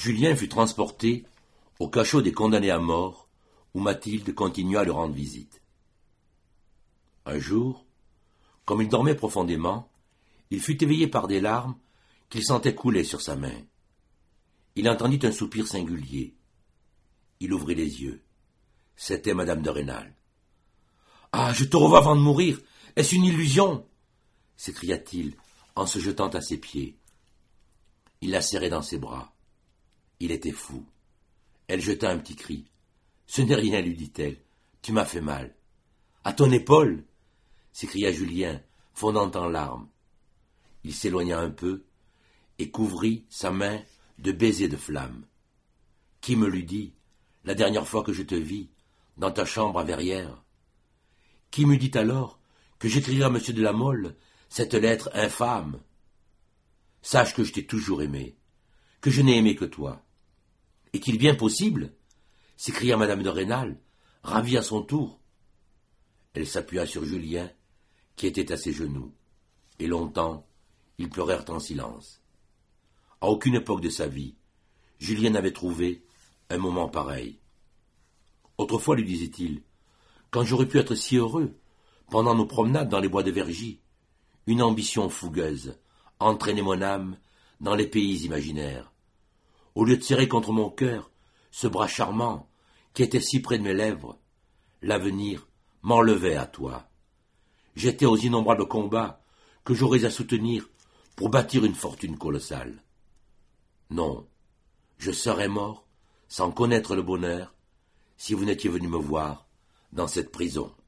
Julien fut transporté au cachot des condamnés à mort, où Mathilde continua de rendre visite. Un jour, comme il dormait profondément, il fut éveillé par des larmes qu'il sentait couler sur sa main. Il entendit un soupir singulier. Il ouvrit les yeux. C'était madame de Rênal. « Ah, je te revois avant de mourir. Est-ce une illusion ?» s'écria-t-il en se jetant à ses pieds. Il la serrait dans ses bras. Il était fou. Elle jeta un petit cri. « Ce n'est rien, lui dit-elle. Tu m'as fait mal. »« À ton épaule !» s'écria Julien, fondant en larmes. Il s'éloigna un peu et couvrit sa main de baisers de flammes. Qui me l'eût dit, la dernière fois que je te vis, dans ta chambre à Verrières? Qui m'eût dit alors que j'écrirais à M. de la Mole cette lettre infâme? Sache que je t'ai toujours aimé, que je n'ai aimé que toi. Est-il bien possible? S'écria madame de Rênal, ravie à son tour. Elle s'appuya sur Julien, qui était à ses genoux, et longtemps, ils pleurèrent en silence. À aucune époque de sa vie, Julien n'avait trouvé un moment pareil. Autrefois, lui disait-il, quand j'aurais pu être si heureux, pendant nos promenades dans les bois de Vergy, une ambition fougueuse entraînait mon âme dans les pays imaginaires. Au lieu de serrer contre mon cœur ce bras charmant qui était si près de mes lèvres, l'avenir m'enlevait à toi. J'étais aux innombrables combats que j'aurais à soutenir pour bâtir une fortune colossale. Non, je serais mort sans connaître le bonheur si vous n'étiez venu me voir dans cette prison.